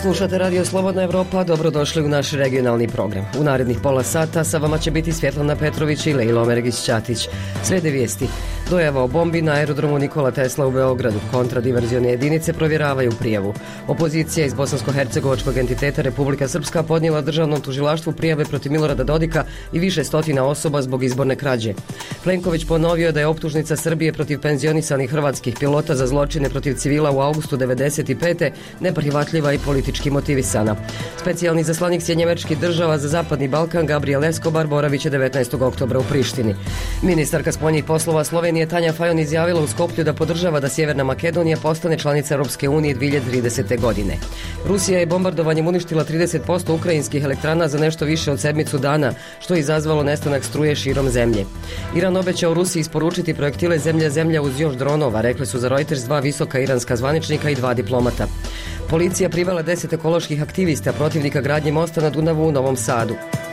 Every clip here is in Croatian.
Slušate Radio Slobodna Evropa, dobrodošli u naš regionalni program. U narednih pola sata sa vama će biti Svjetlana Petrović i Lejla Omeregić-Ćatić. Slijede vijesti. Dojava o bombi na aerodromu Nikola Tesla u Beogradu. Kontradiverzione jedinice provjeravaju prijavu. Opozicija iz bosansko-hercegovačkog entiteta Republika Srpska podnijela državnom tužilaštvu prijave protiv Milorada Dodika i više stotina osoba zbog izborne krađe. Plenković ponovio da je optužnica Srbije protiv penzionisanih hrvatskih pilota za zločine protiv civila u augustu 1995. neprihvatljiva i politički motivisana. Specijalni zaslanik Sjedinjenih Država za Zapadni Balkan Gabriel Escobar boravit će 19. oktobra u Prištini. Ministarka spoljnih poslova Slovenije Tanja Fajon izjavila u Skoplju da podržava da Sjeverna Makedonija postane članica Europske unije 2030. godine. Rusija je bombardovanjem uništila 30% ukrajinskih elektrana za nešto više od sedmicu dana, što je izazvalo nestanak struje širom zemlje. Iran obećao Rusiji isporučiti projektile zemlja uz još dronova, rekli su za Reuters dva visoka iranska zvaničnika i dva diplomata. Policija privela 10 ekoloških aktivista protivnika gradnje mosta na Dunavu u Novom Sadu.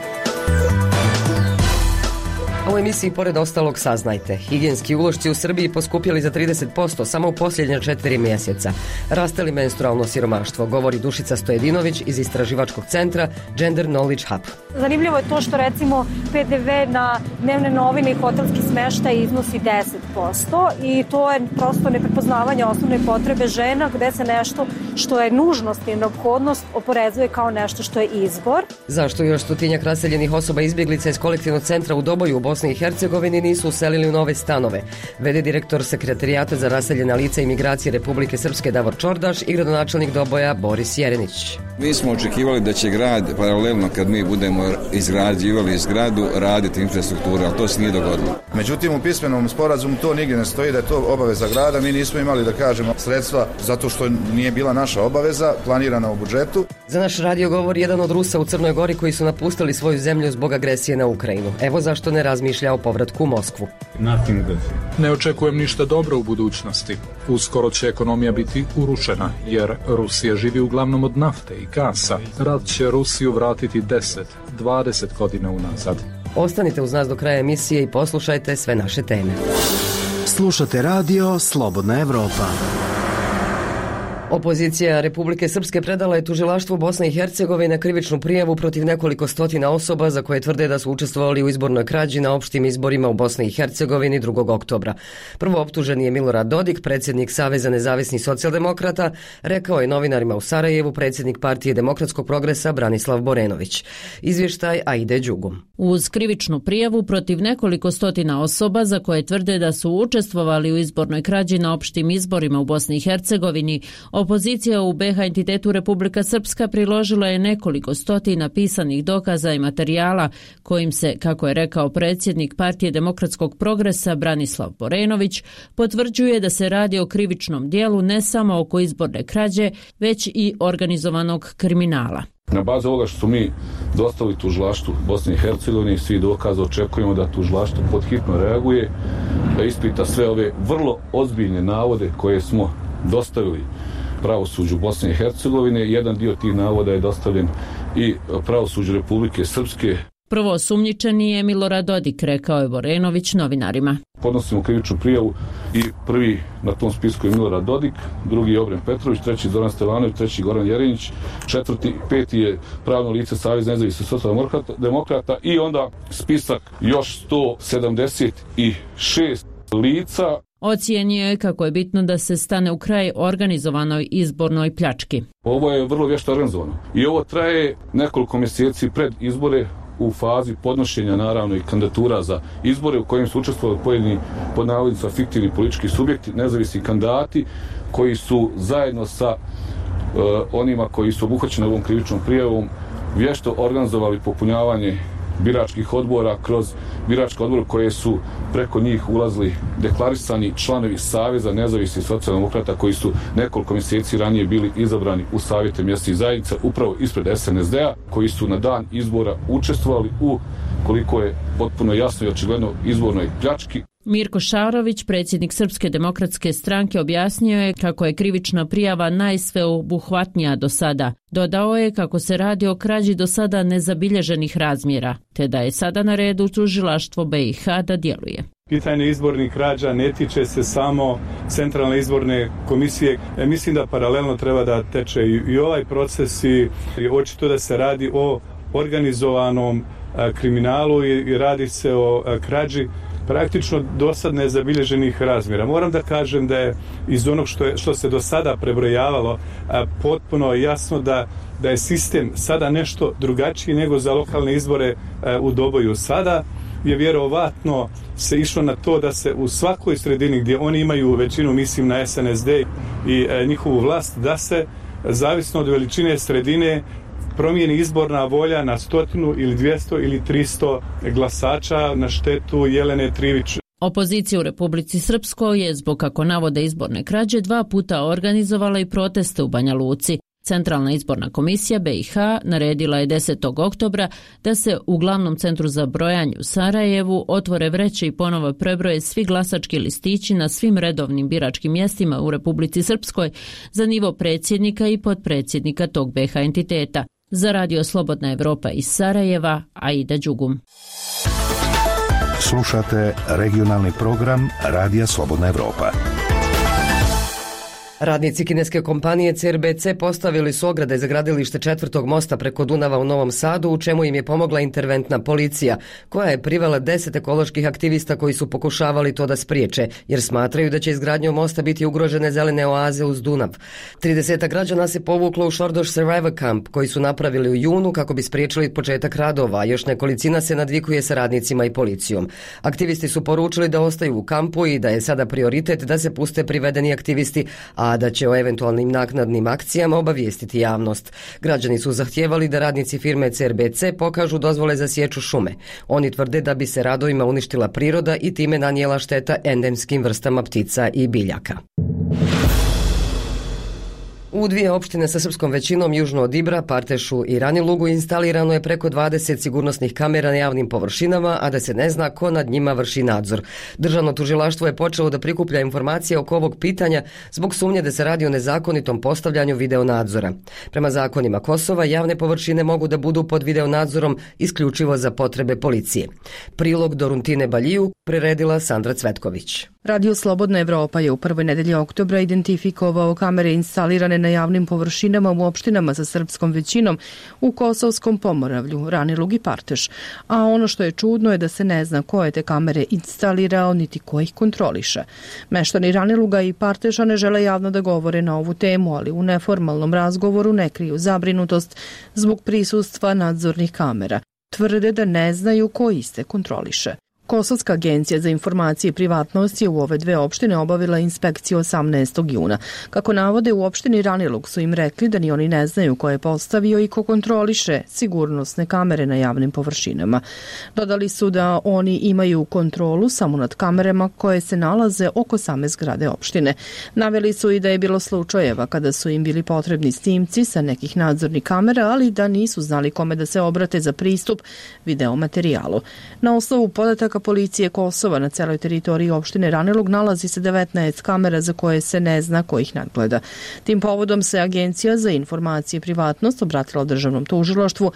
U emisiji pored ostalog saznajte. Higijenski ulošci u Srbiji poskupjeli za 30% samo u posljednja 4 mjeseca. Raste li menstrualno siromaštvo, govori Dušica Stojedinović iz istraživačkog centra Gender Knowledge Hub. Zanimljivo je to što recimo PDV na dnevne novine i hotelski smještaj iznosi 10% i to je prosto neprepoznavanje osnovne potrebe žena gdje se nešto što je nužnost i neophodnost oporezuje kao nešto što je izbor. Zašto još stotinjak raseljenih osoba izbjeglica iz kolektivnog centra u Doboju u Bosni i Hercegovini nisu uselili u nove stanove? Vede direktor Sekretarijata za raseljena lica i migracije Republike Srpske Davor Čordaš i gradonačelnik Doboja Boris Jerenić. Mi smo očekivali da će grad paralelno kad mi budemo izgrađivali zgradu raditi infrastrukturu, ali to se nije dogodilo. Međutim, u pismenom sporazumu to nigdje ne stoji da je to obaveza grada. Mi nismo imali, da kažemo, sredstva zato što nije bila naša obaveza planirana u budžetu. Za naš radio govori jedan od Rusa u Crnoj Gori koji su napustili svoju zemlju zbog agresije na Ukrajinu. Evo zašto ne razmišlja o povratku u Moskvu. Ne očekujem ništa dobro u budućnosti. Uskoro će ekonomija biti urušena, jer Rusija živi uglavnom od nafte i gasa. Rat će Rusiju vratiti 10-20 godina unazad. Ostanite uz nas do kraja emisije i poslušajte sve naše teme. Slušate radio Slobodna Evropa. Opozicija Republike Srpske predala je tužilaštvu Bosne i Hercegovine krivičnu prijavu protiv nekoliko stotina osoba za koje tvrde da su učestvovali u izbornoj krađi na opštim izborima u Bosni i Hercegovini 2. oktobra. Prvo optuženi je Milorad Dodik, predsjednik Saveza nezavisnih socijaldemokrata, rekao je novinarima u Sarajevu predsjednik Partije demokratskog progresa Branislav Borenović. Izvještaj Aide Đugum. Uz krivičnu prijavu protiv nekoliko stotina osoba za koje tvrde da su učestvovali u izbornoj krađi na opštim izborima u Bosni i Hercegovini, opozicija u BiH entitetu Republika Srpska priložila je nekoliko stotina pisanih dokaza i materijala kojim se, kako je rekao predsjednik Partije demokratskog progresa Branislav Borenović, potvrđuje da se radi o krivičnom dijelu ne samo oko izborne krađe, već i organizovanog kriminala. Na bazi ovoga što su mi dostavili tužilaštvu Bosne i Hercegovine i svi dokaza očekujemo da tužilaštvo podhitno reaguje, da ispita sve ove vrlo ozbiljne navode koje smo dostavili pravosuđu Bosne i Hercegovine. Jedan dio tih navoda je dostavljen i pravosuđu Republike Srpske. Prvo osumnjičeni je Milorad Dodik, rekao je Borenović novinarima. Podnosimo krivičnu prijavu i prvi na tom spisku je Milorad Dodik, drugi je Obren Petrović, treći Zoran Stevanović, treći Goran Jerinić, četvrti, peti je pravno lice Savez nezavisnih socijaldemokrata i onda spisak još 176 lica. Ocijenio je kako je bitno da se stane u kraj organizovanoj izbornoj pljački. Ovo je vrlo vješto organizovano i ovo traje nekoliko mjeseci pred izbore u fazi podnošenja naravno i kandidatura za izbore u kojim su učestvovali pojedini pod navodnicima fiktivni politički subjekti, nezavisni kandidati koji su zajedno sa onima koji su obuhvaćeni ovom krivičnom prijavom vješto organizovali popunjavanje biračkih odbora kroz biračke odbore koje su preko njih ulazili deklarisani članovi Saveza nezavisnih socijaldemokrata koji su nekoliko mjeseci ranije bili izabrani u savjete mjesnih zajednica upravo ispred SNSD-a, koji su na dan izbora učestvovali u, koliko je potpuno jasno i očigledno, izbornoj pljački. Mirko Šarović, predsjednik Srpske demokratske stranke, objasnio je kako je krivična prijava najsveobuhvatnija do sada. Dodao je kako se radi o krađi do sada nezabilježenih razmjera, te da je sada na redu tužilaštvo BiH da djeluje. Pitanje izbornih krađa ne tiče se samo Centralne izborne komisije. Mislim da paralelno treba da teče i ovaj proces i očito da se radi o organizovanom kriminalu i radi se o krađi praktično do sad nezabilježenih razmjera. Moram da kažem da je iz onog što se do sada prebrojavalo potpuno jasno da je sistem sada nešto drugačiji nego za lokalne izbore u Doboju. Sada je vjerovatno se išlo na to da se u svakoj sredini gdje oni imaju većinu, mislim na SNSD i njihovu vlast, da se zavisno od veličine sredine promijeni izborna volja na 100 ili 200 ili 300 glasača na štetu Jelene Trivić. Opozicija u Republici Srpskoj je zbog, kako navode, izborne krađe 2 puta organizovala i proteste u Banja Luci. Centralna izborna komisija BiH naredila je 10. oktobra da se u glavnom centru za brojanje u Sarajevu otvore vreće i ponovo prebroje svi glasački listići na svim redovnim biračkim mjestima u Republici Srpskoj za nivo predsjednika i potpredsjednika tog BiH entiteta. Za Radio Slobodna Evropa iz Sarajeva, Aida Đugum. Slušate regionalni program Radija Slobodna Evropa. Radnici kineske kompanije CRBC postavili su ograde za gradilište 4. mosta preko Dunava u Novom Sadu, u čemu im je pomogla interventna policija, koja je privela 10 ekoloških aktivista koji su pokušavali to da spriječe, jer smatraju da će izgradnjom mosta biti ugrožene zelene oaze uz Dunav. 30 građana se povuklo u Šordoš Survivor Camp, koji su napravili u junu kako bi spriječili početak radova, a još nekolicina se nadvikuje sa radnicima i policijom. Aktivisti su poručili da ostaju u kampu i da je sada prioritet da se puste privedeni aktivisti, a da će o eventualnim naknadnim akcijama obavijestiti javnost. Građani su zahtijevali da radnici firme CRBC pokažu dozvole za sječu šume. Oni tvrde da bi se radovima uništila priroda i time nanijela šteta endemskim vrstama ptica i biljaka. U 2 opštine sa srpskom većinom južno od Ibra, Partešu i Ranilugu instalirano je preko 20 sigurnosnih kamera na javnim površinama, a da se ne zna ko nad njima vrši nadzor. Državno tužilaštvo je počelo da prikuplja informacije oko ovog pitanja zbog sumnje da se radi o nezakonitom postavljanju videonadzora. Prema zakonima Kosova, javne površine mogu da budu pod videonadzorom isključivo za potrebe policije. Prilog Doruntine Baljiju priredila Sandra Cvetković. Radio Slobodna Evropa je u prvoj nedelji oktobra identifikovao kamere instalirane na javnim površinama u opštinama sa srpskom većinom u Kosovskom Pomoravlju, Ranilug i Parteš. A ono što je čudno je da se ne zna ko je te kamere instalirao niti ko ih kontroliše. Meštani Raniluga i Parteša ne žele javno da govore na ovu temu, ali u neformalnom razgovoru ne kriju zabrinutost zbog prisustva nadzornih kamera. Tvrde da ne znaju ko iste kontroliše. Kosovska agencija za informacije i privatnost je u ove 2 opštine obavila inspekciju 18. juna. Kako navode, u opštini Ranilug su im rekli da ni oni ne znaju ko je postavio i ko kontroliše sigurnosne kamere na javnim površinama. Dodali su da oni imaju kontrolu samo nad kamerama koje se nalaze oko same zgrade opštine. Naveli su i da je bilo slučajeva kada su im bili potrebni snimci sa nekih nadzornih kamera, ali da nisu znali kome da se obrate za pristup videomaterijalu. Na osnovu podataka policije Kosova na celoj teritoriji opštine Ranilug nalazi se 19 kamera za koje se ne zna ko ih nadgleda. Tim povodom se Agencija za informacije i privatnost obratila državnom tužilaštvu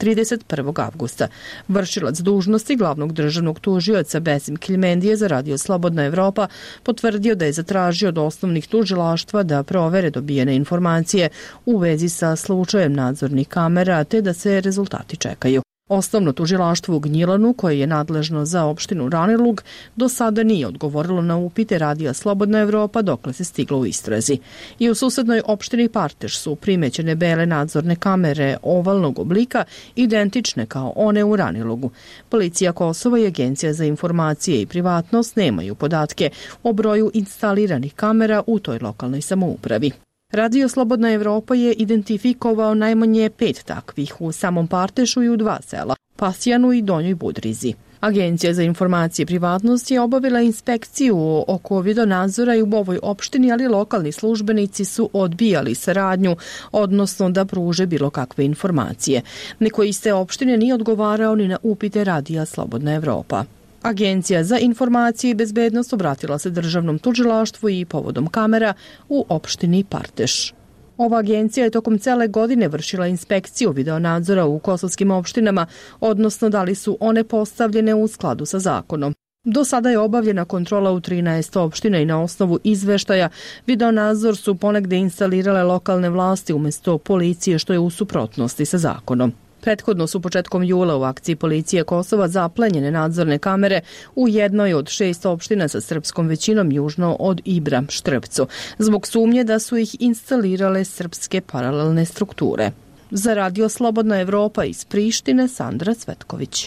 31. avgusta. Vršilac dužnosti glavnog državnog tužioca Besim Kiljmendije za Radio Slobodna Evropa potvrdio da je zatražio od osnovnih tužilaštva da provere dobijene informacije u vezi sa slučajem nadzornih kamera te da se rezultati čekaju. Osnovno tužilaštvo u Gnjilanu, koje je nadležno za opštinu Ranilug, do sada nije odgovorilo na upite Radija Slobodna Evropa dokle se stiglo u istrazi. I u susednoj opštini Parteš su primećene bele nadzorne kamere ovalnog oblika, identične kao one u Ranilugu. Policija Kosova i Agencija za informacije i privatnost nemaju podatke o broju instaliranih kamera u toj lokalnoj samoupravi. Radio Slobodna Evropa je identifikovao najmanje 5 takvih u samom Partešu i u 2 sela, Pasjanu i Donjoj Budrizi. Agencija za informacije i privatnost je obavila inspekciju oko videonadzora i u ovoj opštini, ali lokalni službenici su odbijali saradnju, odnosno da pruže bilo kakve informacije. Niko iz te opštine nije odgovarao ni na upite Radija Slobodna Evropa. Agencija za informacije i bezbednost obratila se državnom tužilaštvu i povodom kamera u opštini Parteš. Ova agencija je tokom cele godine vršila inspekciju videonadzora u kosovskim opštinama, odnosno da li su one postavljene u skladu sa zakonom. Do sada je obavljena kontrola u 13 opština i na osnovu izveštaja videonadzor su ponegde instalirale lokalne vlasti umjesto policije, što je u suprotnosti sa zakonom. Prethodno su početkom jula u akciji policije Kosova zaplenjene nadzorne kamere u jednoj od 6 opština sa srpskom većinom južno od Ibra, Štrpcu, zbog sumnje da su ih instalirale srpske paralelne strukture. Za Radio Slobodna Evropa iz Prištine, Sandra Cvetković.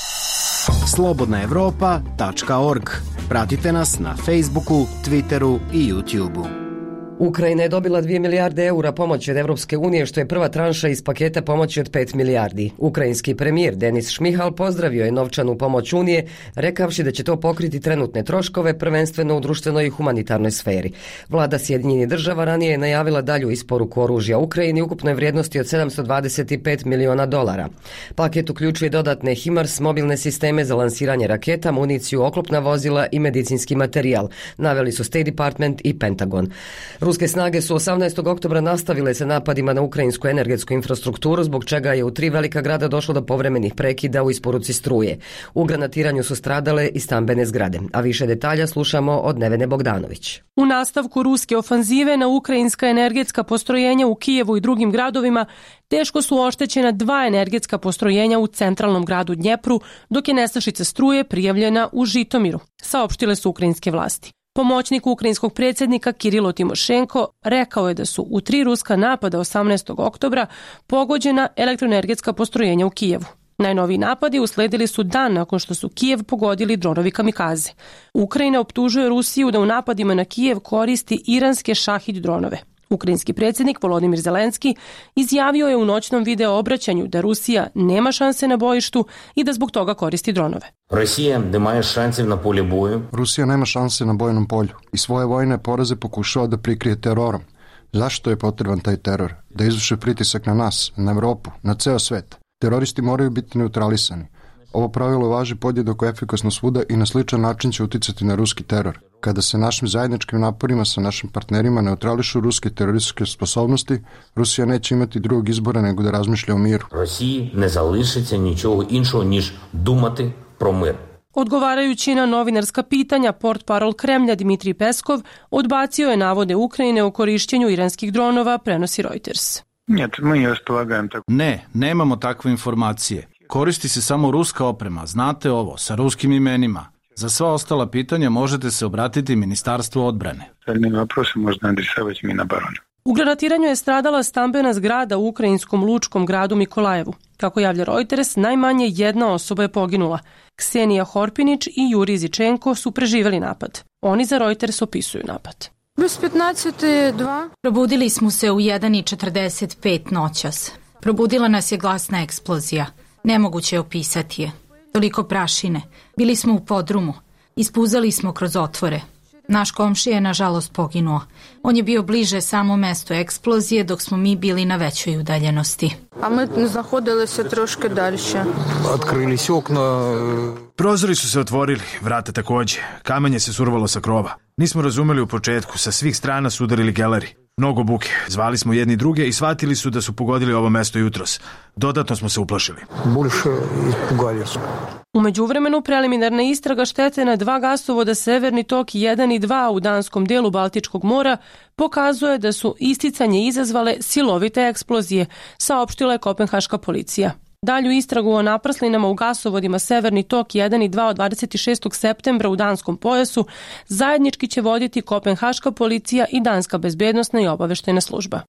slobodnaevropa.org. Pratite nas na Facebooku, Twitteru i YouTubeu. Ukrajina je dobila 2 milijarde eura pomoći od Evropske unije, što je prva tranša iz paketa pomoći od 5 milijardi. Ukrajinski premijer Denis Šmihal pozdravio je novčanu pomoć Unije, rekavši da će to pokriti trenutne troškove, prvenstveno u društvenoj i humanitarnoj sferi. Vlada Sjedinjenih Država ranije je najavila dalju isporuku oružja Ukrajini ukupnoj vrijednosti od $725 miliona. Paket uključuje dodatne HIMARS, mobilne sisteme za lansiranje raketa, municiju, oklopna vozila i medicinski materijal, naveli su State Department i Pentagon. Ruske snage su 18. oktobra nastavile sa napadima na ukrajinsku energetsku infrastrukturu, zbog čega je u 3 velika grada došlo do povremenih prekida u isporuci struje. U granatiranju su stradale i stambene zgrade, a više detalja slušamo od Nevene Bogdanović. U nastavku ruske ofanzive na ukrajinska energetska postrojenja u Kijevu i drugim gradovima teško su oštećena 2 energetska postrojenja u centralnom gradu Dnjepru, dok je nestašica struje prijavljena u Žitomiru, saopštile su ukrajinske vlasti. Pomoćnik ukrajinskog predsjednika Kirilo Timošenko rekao je da su u 3 ruska napada 18. oktobra pogođena elektroenergetska postrojenja u Kijevu. Najnoviji napadi usledili su dan nakon što su Kijev pogodili dronovi kamikaze. Ukrajina optužuje Rusiju da u napadima na Kijev koristi iranske šahid dronove. Ukrajinski predsjednik Volodimir Zelenski izjavio je u noćnom video obraćanju da Rusija nema šanse na bojištu i da zbog toga koristi dronove. Rusija nema šanse na bojnom polju i svoje vojne poraze pokušava da prikrije terorom. Zašto je potreban taj teror? Da izvrše pritisak na nas, na Evropu, na ceo svet. Teroristi moraju biti neutralisani. Ovo pravilo važi podjednako efikasno svuda i na sličan način će uticati na ruski teror. Kada se našim zajedničkim naporima sa našim partnerima neutrališu ruske terorističke sposobnosti, Rusija neće imati drugog izbora nego da razmišlja o miru. Rusiji ne залишиться нічого іншого, ніж думати про мир. Odgovarajući na novinarska pitanja, portparol Kremlja Dmitrij Peskov odbacio je navode Ukrajine o korišćenju iranskih dronova, prenosi Reuters. Ne, nemamo takve informacije. Koristi se samo ruska oprema, znate ovo, sa ruskim imenima. Za sva ostala pitanja možete se obratiti Ministarstvu odbrane. U granatiranju je stradala stambena zgrada u ukrajinskom lučkom gradu Mikolajevu. Kako javlja Reuters, najmanje 1 osoba je poginula. Ksenija Horpinić i Jurij Zičenko su preživjeli napad. Oni za Reuters opisuju napad. Probudili smo se u 1:45 noćas. Probudila nas je glasna eksplozija. Nemoguće je opisati je. Toliko prašine. Bili smo u podrumu. Ispuzali smo kroz otvore. Naš komšija je nažalost poginuo. On je bio bliže samo mestu eksplozije, dok smo mi bili na većoj udaljenosti. A mi znahodili se troške dalje. Otkrili se okna. Prozori su se otvorili, vrata takođe. Kamenje se survalo sa krova. Nismo razumeli u početku, sa svih strana su udarili geleri. Mnogo buke. Zvali smo jedni druge i shvatili su da su pogodili ovo mesto jutros. Dodatno smo se uplašili. U međuvremenu preliminarna istraga štete na 2 gasovoda Severni tok 1 i 2 u danskom delu Baltičkog mora pokazuje da su isticanje izazvale silovite eksplozije, saopštila je kopenhaška policija. Dalju istragu o napraslinama u gasovodima Severni tok 1 i 2 od 26. septembra u danskom pojasu zajednički će voditi kopenhaška policija i danska bezbednosna i obaveštajna služba.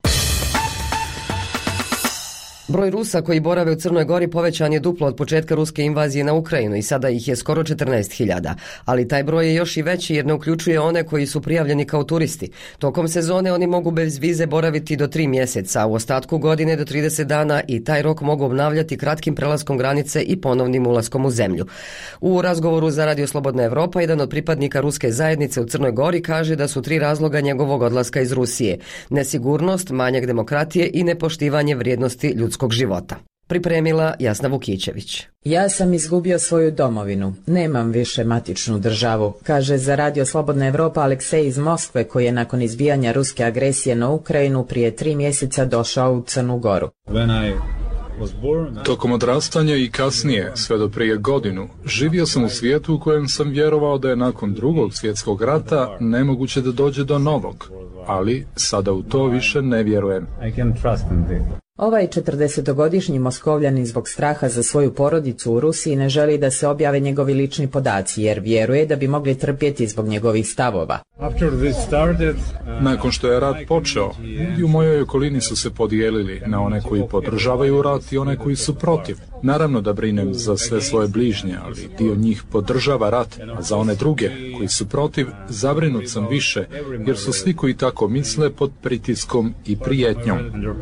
Broj Rusa koji borave u Crnoj Gori povećan je duplo od početka ruske invazije na Ukrajinu i sada ih je skoro 14.000, ali taj broj je još i veći jer ne uključuje one koji su prijavljeni kao turisti. Tokom sezone oni mogu bez vize boraviti do 3 mjeseca, a u ostatku godine do 30 dana i taj rok mogu obnavljati kratkim prelaskom granice i ponovnim ulaskom u zemlju. U razgovoru za Radio Slobodna Evropa jedan od pripadnika ruske zajednice u Crnoj Gori kaže da su 3 razloga njegovog odlaska iz Rusije: nesigurnost, manjak demokratije i nepoštivanje vrijednosti ljudskog života. Pripremila Jasna Vukićević. Ja sam izgubio svoju domovinu. Nemam više matičnu državu, kaže za Radio Slobodna Evropa Aleksej iz Moskve, koji je nakon izbijanja ruske agresije na Ukrajinu prije 3 mjeseca došao u Crnu Goru. Tokom odrastanja i kasnije, sve do prije godinu, živio sam u svijetu u kojem sam vjerovao da je nakon Drugog svjetskog rata nemoguće da dođe do novog, ali sada u to više ne vjerujem. Ovaj 40-godišnji Moskovljanin zbog straha za svoju porodicu u Rusiji ne želi da se objave njegovi lični podaci, jer vjeruje da bi mogli trpjeti zbog njegovih stavova. Nakon što je rat počeo, ljudi u mojoj okolini su se podijelili na one koji podržavaju rat i one koji su protiv. Naravno da brinem za sve svoje bližnje, ali dio njih podržava rat, a za one druge koji su protiv, zabrinut sam više, jer su svi koji tako misle pod pritiskom i prijetnjom.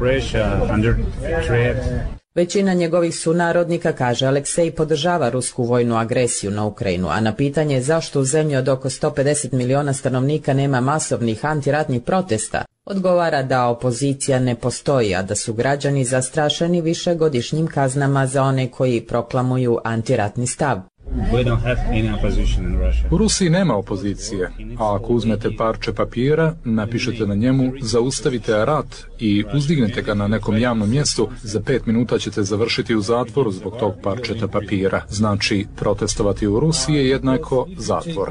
Većina njegovih sunarodnika, kaže Aleksej, podržava rusku vojnu agresiju na Ukrajinu, a na pitanje zašto u zemlji od oko 150 miliona stanovnika nema masovnih antiratnih protesta, odgovara da opozicija ne postoji, a da su građani zastrašeni višegodišnjim kaznama za one koji proklamuju antiratni stav. U Rusiji nema opozicije, a ako uzmete parče papira, napišete na njemu zaustavite rat i uzdignete ga na nekom javnom mjestu, za 5 minuta ćete završiti u zatvoru zbog tog parčeta papira. Znači, protestovati u Rusiji je jednako zatvor.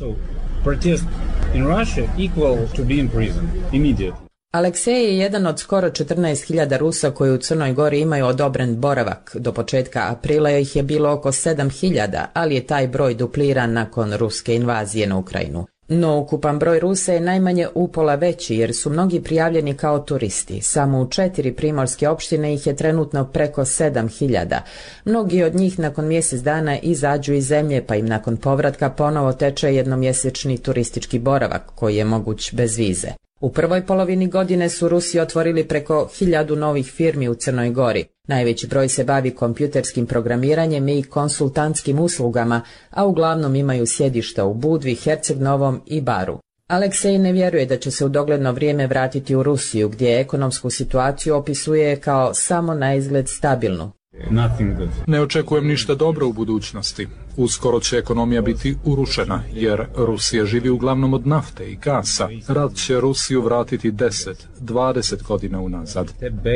Aleksej je jedan od skoro 14.000 Rusa koji u Crnoj Gori imaju odobren boravak. Do početka aprila ih je bilo oko 7.000, ali je taj broj dupliran nakon ruske invazije na Ukrajinu. No ukupan broj Rusa je najmanje upola veći jer su mnogi prijavljeni kao turisti. Samo u 4 primorske opštine ih je trenutno preko 7.000. Mnogi od njih nakon mjesec dana izađu iz zemlje, pa im nakon povratka ponovo teče jednomjesečni turistički boravak koji je moguć bez vize. U prvoj polovini godine su Rusi otvorili preko 1000 novih firmi u Crnoj Gori. Najveći broj se bavi kompjuterskim programiranjem i konsultantskim uslugama, a uglavnom imaju sjedišta u Budvi, Herceg Novom i Baru. Aleksej ne vjeruje da će se u dogledno vrijeme vratiti u Rusiju, gdje ekonomsku situaciju opisuje kao samo na izgled stabilnu. Ne očekujem ništa dobro u budućnosti. Uskoro će ekonomija biti urušena, jer Rusija živi uglavnom od nafte i gasa. Rat će Rusiju vratiti 10-20 godina unazad.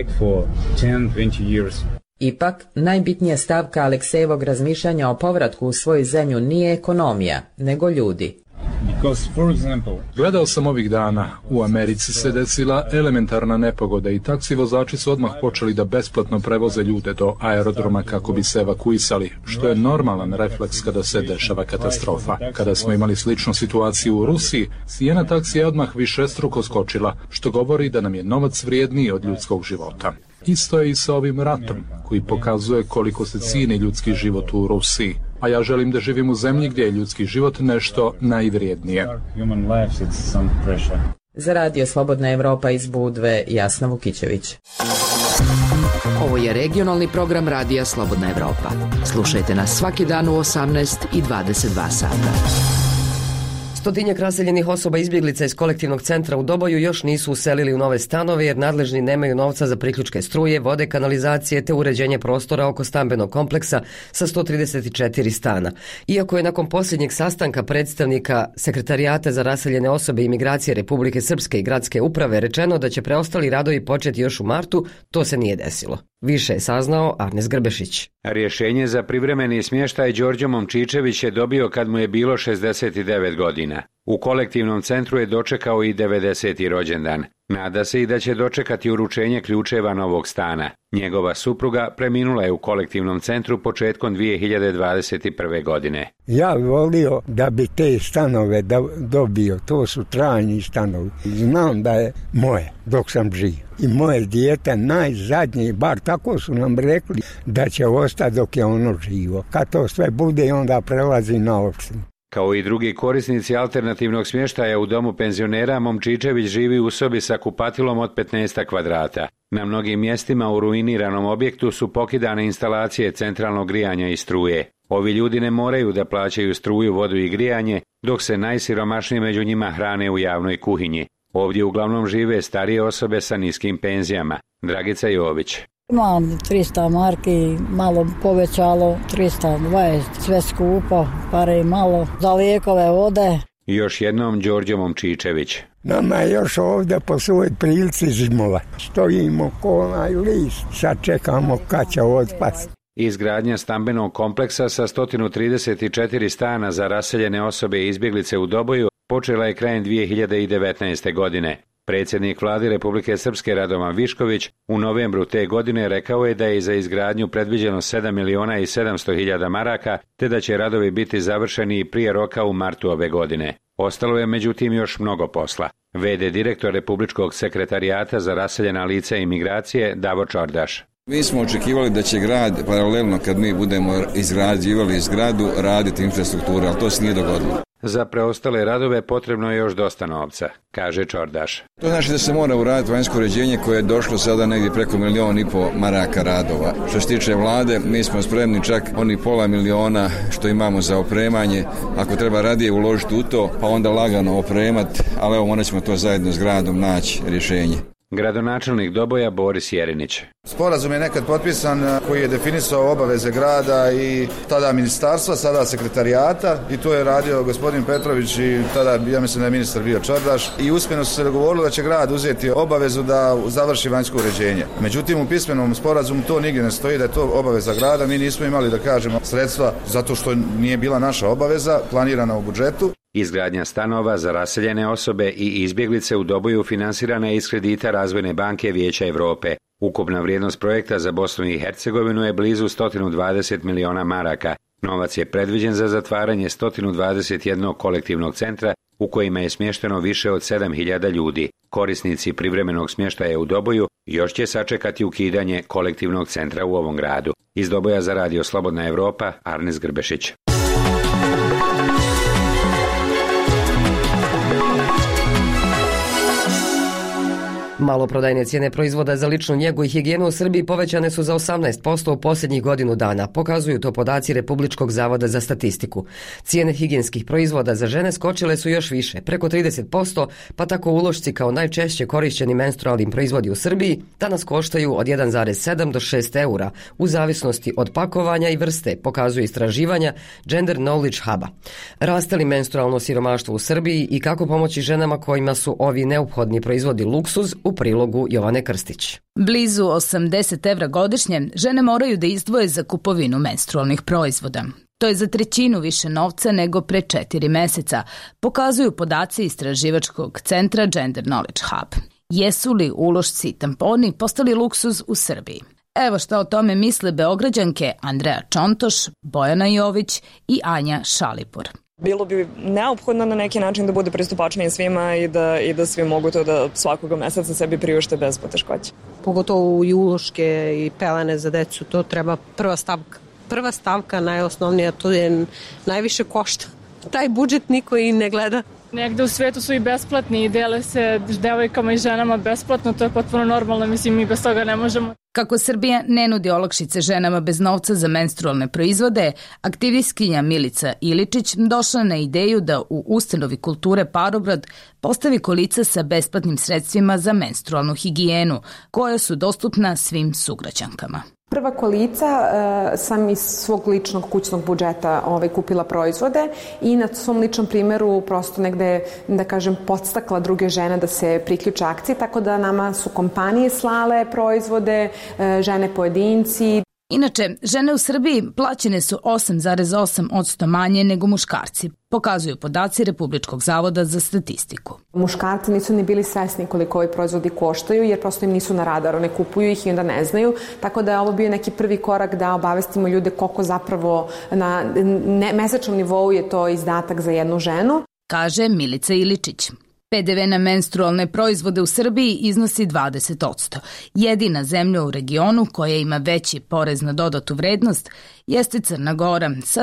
Ipak, najbitnija stavka Aleksejevog razmišljanja o povratku u svoju zemlju nije ekonomija, nego ljudi. Gledao sam ovih dana, u Americi se desila elementarna nepogoda i taksi vozači su odmah počeli da besplatno prevoze ljude do aerodroma kako bi se evakuisali, što je normalan refleks kada se dešava katastrofa. Kada smo imali sličnu situaciju u Rusiji, cijena taksija je odmah višestruko skočila, što govori da nam je novac vrijedniji od ljudskog života. Isto je i sa ovim ratom, koji pokazuje koliko se cijeni ljudski život u Rusiji. A ja želim da živim u zemlji gdje je ljudski život nešto najvrijednije. Za Radio Slobodna Evropa iz Budve, Jasna Vukićević. Ovo je regionalni program Radija Slobodna Evropa. Slušajte nas svaki dan u 18 i 22 sata. Stotinjak raseljenih osoba izbjeglica iz kolektivnog centra u Doboju još nisu uselili u nove stanove jer nadležni nemaju novca za priključke struje, vode, kanalizacije te uređenje prostora oko stambenog kompleksa sa 134 stana. Iako je nakon posljednjeg sastanka predstavnika Sekretarijata za raseljene osobe i imigracije Republike Srpske i gradske uprave rečeno da će preostali radovi početi još u martu, to se nije desilo. Više je saznao Arnes Grbešić. Rješenje za privremeni smještaj Đorđe Momčičević je dobio kad mu je bilo 69 godina. U kolektivnom centru je dočekao i 90. rođendan. Nada se i da će dočekati uručenje ključeva novog stana. Njegova supruga preminula je u kolektivnom centru početkom 2021. godine. Ja bih volio da bi te stanove dobio, to su trajni stanovi. Znam da je moje dok sam živ. I moje dijete najzadnji, bar tako su nam rekli, da će ostati dok je ono živo. Kad to sve bude, onda prelazi na opštinu. Kao i drugi korisnici alternativnog smještaja u domu penzionera, Momčičević živi u sobi sa kupatilom od 15 kvadrata. Na mnogim mjestima u ruiniranom objektu su pokidane instalacije centralnog grijanja i struje. Ovi ljudi ne moraju da plaćaju struju, vodu i grijanje, dok se najsiromašniji među njima hrane u javnoj kuhinji. Ovdje uglavnom žive starije osobe sa niskim penzijama. Dragica Jović. Imam 300 marki, malo povećalo, 320, sve skupo, pare malo, za lijekove, vode. Još jednom Đorđe Momčičević. Nama je još ovdje po svoj prilici zimova. Stojimo ko onaj list, sad čekamo kad će otpast. Izgradnja stambenog kompleksa sa 134 stana za raseljene osobe i izbjeglice u Doboju počela je krajem 2019. godine. Predsjednik vlade Republike Srpske Radovan Višković u novembru te godine rekao je da je za izgradnju predviđeno 7.700.000 maraka, te da će radovi biti završeni prije roka u martu ove godine. Ostalo je međutim još mnogo posla. VD direktor Republičkog sekretarijata za raseljena lica i migracije Davor Čordaš. Mi smo očekivali da će grad paralelno kad mi budemo izgrađivali zgradu raditi infrastrukturu, ali to se nije dogodilo. Za preostale radove potrebno je još dosta novca, kaže Čordaš. To znači da se mora uraditi vanjsko uređenje koje je došlo sada negdje preko 1,5 milijuna maraka radova. Što se tiče vlade, mi smo spremni čak oni 0,5 miliona što imamo za opremanje. Ako treba radije uložiti u to, pa onda lagano opremati, ali evo morat ćemo to zajedno s gradom naći rješenje. Gradonačelnik Doboja Boris Jerinić. Sporazum je nekad potpisan koji je definisao obaveze grada i tada ministarstva, sada sekretarijata i to je radio gospodin Petrović i tada ja mislim da je ministar bio Čordaš i usmeno su se dogovorili da će grad uzeti obavezu da završi vanjsko uređenje. Međutim u pismenom sporazumu to nigdje ne stoji da je to obaveza grada, mi nismo imali da kažemo sredstva zato što nije bila naša obaveza planirana u budžetu. Izgradnja stanova za raseljene osobe i izbjeglice u Doboju finansirana je iz kredita Razvojne banke Vijeća Europe. Ukupna vrijednost projekta za Bosnu i Hercegovinu je blizu 120 miliona maraka. Novac je predviđen za zatvaranje 121 kolektivnog centra u kojima je smješteno više od 7.000 ljudi. Korisnici privremenog smještaja u Doboju još će sačekati ukidanje kolektivnog centra u ovom gradu. Iz Doboja za Radio Slobodna Evropa, Arnes Grbešić. Maloprodajne cijene proizvoda za ličnu njegu i higijenu u Srbiji povećane su za 18% u posljednjih godinu dana, pokazuju to podaci Republičkog zavoda za statistiku. Cijene higijenskih proizvoda za žene skočile su još više, preko 30%, pa tako ulošci kao najčešće korišćeni menstrualni proizvodi u Srbiji danas koštaju od 1,7 do 6 eura, u zavisnosti od pakovanja i vrste, pokazuju istraživanja Gender Knowledge Huba. Raste li menstrualno siromaštvo u Srbiji i kako pomoći ženama kojima su ovi neophodni proizvodi luksuz, u prilogu Jovane Krstić. Blizu 80 evra godišnje žene moraju da izdvoje za kupovinu menstrualnih proizvoda. To je za 1/3 više novca nego pre 4 meseca, pokazuju podaci istraživačkog centra Gender Knowledge Hub. Jesu li ulošci i tamponi postali luksuz u Srbiji? Evo šta o tome misle Beograđanke Andreja Čontoš, Bojana Jović i Anja Šalipur. Bilo bi neophodno na neki način da bude pristupačnije svima i da svi mogu to da svakoga meseca sebi priušte bez poteškoća. Pogotovo i uloške i pelene za decu, to treba prva stavka. Prva stavka, najosnovnija, to je najviše košta. Taj budžet niko i ne gleda. Negde u svijetu su i besplatni i dele se devojkama i ženama besplatno, to je potpuno normalno, mislim mi bez toga ne možemo. Kako Srbija ne nudi olakšice ženama bez novca za menstrualne proizvode, aktivistkinja Milica Iličić došla na ideju da u ustanovi kulture Parobrod postavi kolica sa besplatnim sredstvima za menstrualnu higijenu, koja su dostupna svim sugrađankama. Prva kolica sam iz svog ličnog kućnog budžeta kupila proizvode i na svom ličnom primjeru prosto negde, da kažem, podstakla druge žene da se priključe akciji, tako da nama su kompanije slale proizvode, žene pojedinci. Inače, žene u Srbiji plaćene su 8,8% manje nego muškarci, pokazuju podaci Republičkog zavoda za statistiku. Muškarci nisu ni bili svesni koliko ovi proizvodi koštaju, jer prosto im nisu na radaru, ne kupuju ih i onda ne znaju, tako da je ovo bio neki prvi korak da obavestimo ljude koliko zapravo na mesečnom nivou je to izdatak za jednu ženu. Kaže Milica Iličić. PDV na menstrualne proizvode u Srbiji iznosi 20%. Jedina zemlja u regionu koja ima veći porez na dodatu vrednost jeste Crna Gora sa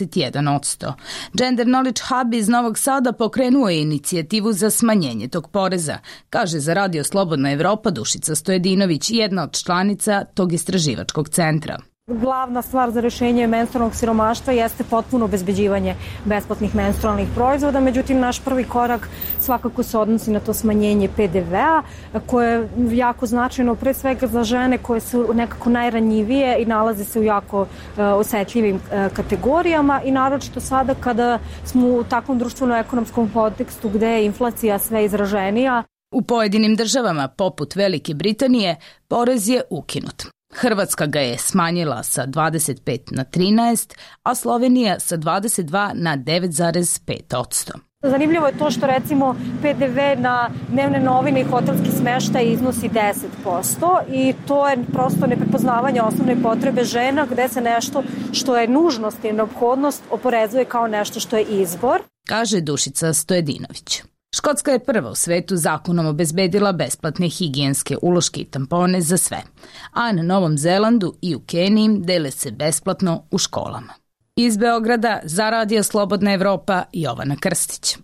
21%. Gender Knowledge Hub iz Novog Sada pokrenuo je inicijativu za smanjenje tog poreza, kaže za Radio Slobodna Evropa Dušica Stojedinović, jedna od članica tog istraživačkog centra. Glavna stvar za rješenje menstrualnog siromaštva jeste potpuno obezbeđivanje besplatnih menstrualnih proizvoda, međutim naš prvi korak svakako se odnosi na to smanjenje PDV-a koje je jako značajno pre svega za žene koje su nekako najranjivije i nalaze se u jako osetljivim kategorijama i naročito sada kada smo u takvom društveno-ekonomskom kontekstu gde je inflacija sve izraženija. U pojedinim državama, poput Velike Britanije, porez je ukinut. Hrvatska ga je smanjila sa 25 na 13, a Slovenija sa 22 na 9,5%. Zanimljivo je to što recimo PDV na dnevne novine i hotelski smeštaj iznosi 10% i to je prosto neprepoznavanje osnovne potrebe žena gde se nešto što je nužnost i neophodnost oporezuje kao nešto što je izbor. Kaže Dušica Stojedinović. Škotska je prva u svetu zakonom obezbedila besplatne higijenske uloške i tampone za sve, a na Novom Zelandu i u Keniji dele se besplatno u školama. Iz Beograda za Radio Slobodna Evropa, Jovana Krstić.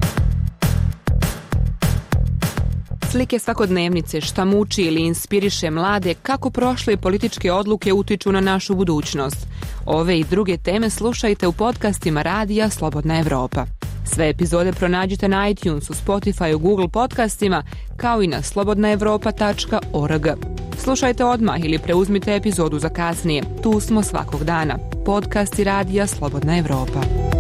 Slike svakodnevnice, šta muči ili inspiriše mlade, kako prošle političke odluke utiču na našu budućnost. Ove i druge teme slušajte u podcastima Radija Slobodna Evropa. Sve epizode pronađite na iTunesu, Spotify, Google podcastima, kao i na slobodnaevropa.org. Slušajte odmah ili preuzmite epizodu za kasnije. Tu smo svakog dana. Podcasti Radija Slobodna Evropa.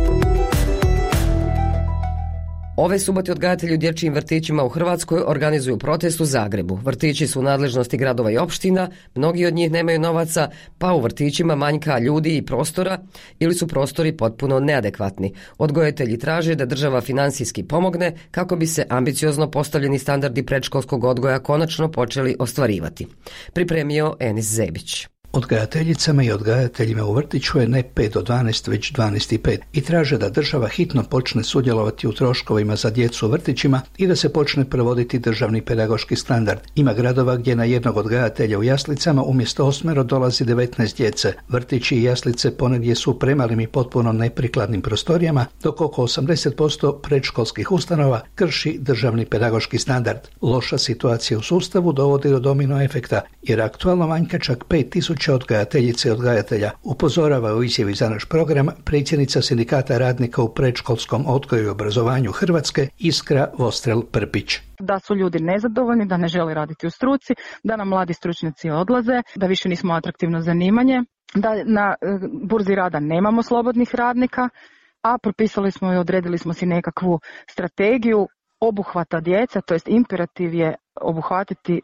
Ove subote odgajatelji u dječjim vrtićima u Hrvatskoj organizuju protest u Zagrebu. Vrtići su u nadležnosti gradova i opština, mnogi od njih nemaju novaca, pa u vrtićima manjka ljudi i prostora ili su prostori potpuno neadekvatni. Odgojitelji traže da država finansijski pomogne kako bi se ambiciozno postavljeni standardi predškolskog odgoja konačno počeli ostvarivati. Pripremio Enis Zebić. Odgajateljicama i odgajateljima u vrtiću je ne 5 do 12, već 12:05 i traže da država hitno počne sudjelovati u troškovima za djecu u vrtićima i da se počne provoditi državni pedagoški standard. Ima gradova gdje na jednog odgajatelja u jaslicama umjesto 8 dolazi 19 djece. Vrtići i jaslice ponegdje su u premalim i potpuno neprikladnim prostorijama, dok oko 80% predškolskih ustanova krši državni pedagoški standard. Loša situacija u sustavu dovodi do domino efekta, jer aktualno manjka čak 5000 odgajateljice i odgajatelja, upozorava u izjavi za naš program predsjednica Sindikata radnika u predškolskom odgoju i obrazovanju Hrvatske Iskra Vostrel-Prpić. Da su ljudi nezadovoljni, da ne žele raditi u struci, da nam mladi stručnjaci odlaze, da više nismo atraktivno zanimanje, da na burzi rada nemamo slobodnih radnika, a propisali smo i odredili smo si nekakvu strategiju obuhvata djeca, to jest imperativ je obuhvatiti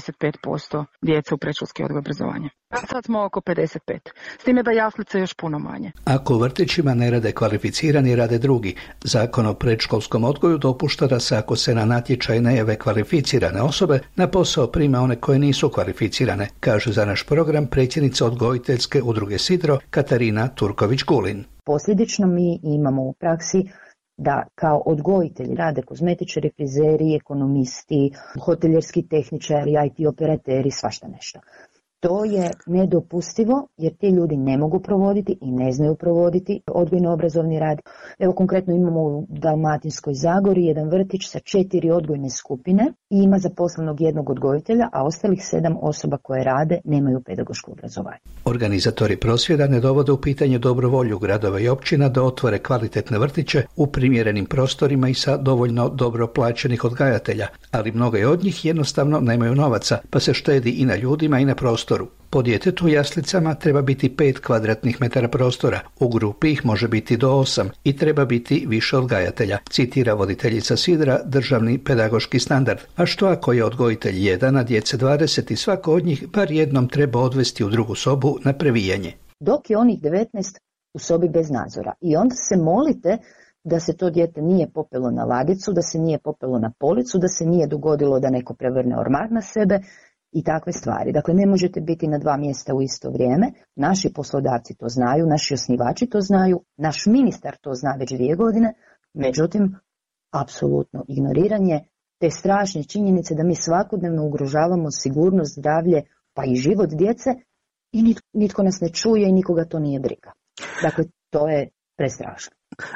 95% djece u predškolski odgoj i obrazovanje. Sad smo oko 55, s time da jaslice još puno manje. Ako u vrtićima ne rade kvalificirani, rade drugi. Zakon o predškolskom odgoju dopušta da se ako se na natječaj ne jave kvalificirane osobe, na posao prima one koje nisu kvalificirane, kaže za naš program predsjednica odgojiteljske udruge Sidro Katarina Turković-Gulin. Posljedično mi imamo u praksi da kao odgojitelji rade kozmetičari, frizeri, ekonomisti, hoteljerski tehničari, IT operateri, svašta nešto. To je nedopustivo jer ti ljudi ne mogu provoditi i ne znaju provoditi odgojno-obrazovni rad. Evo konkretno imamo u Dalmatinskoj Zagori jedan vrtić sa 4 odgojne skupine i ima zaposlenog jednog odgojitelja, a ostalih 7 osoba koje rade nemaju pedagoško obrazovanje. Organizatori prosvjeda ne dovode u pitanje dobrovolju gradova i općina da otvore kvalitetne vrtiće u primjerenim prostorima i sa dovoljno dobro plaćenih odgajatelja, ali mnoge od njih jednostavno nemaju novaca, pa se štedi i na ljudima i na prostoru. Po djetetu u jaslicama treba biti 5 kvadratnih metara prostora, u grupi ih može biti do 8 i treba biti više odgajatelja, citira voditeljica Sidra državni pedagoški standard. A što ako je odgojitelj 1, a djece 20 i svako od njih bar jednom treba odvesti u drugu sobu na previjanje? Dok je onih 19 u sobi bez nadzora i onda se molite da se to dijete nije popelo na ladicu, da se nije popelo na policu, da se nije dogodilo da neko prevrne ormar na sebe i takve stvari. Dakle, ne možete biti na 2 mjesta u isto vrijeme. Naši poslodavci to znaju, naši osnivači to znaju, naš ministar to zna već 2 godine, međutim, apsolutno ignoriranje te strašne činjenice da mi svakodnevno ugrožavamo sigurnost, zdravlje, pa i život djece i nitko nas ne čuje i nikoga to nije briga. Dakle, to je prestrašno.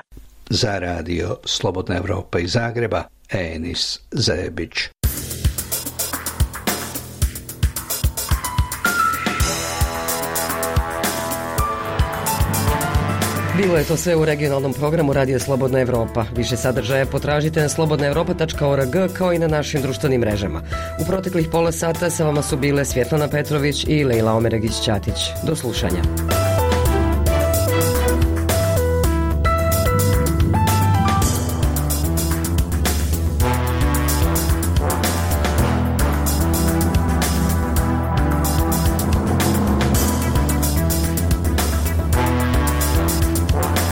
Za radio Slobodna Evropa iz Zagreba, Enis Zebić. Bilo je to sve u regionalnom programu Radija Slobodna Evropa. Više sadržaja potražite na slobodnaevropa.org kao i na našim društvenim mrežama. U proteklih pola sata sa vama su bile Svjetlana Petrović i Lejla Omeregić-Ćatić. Do slušanja.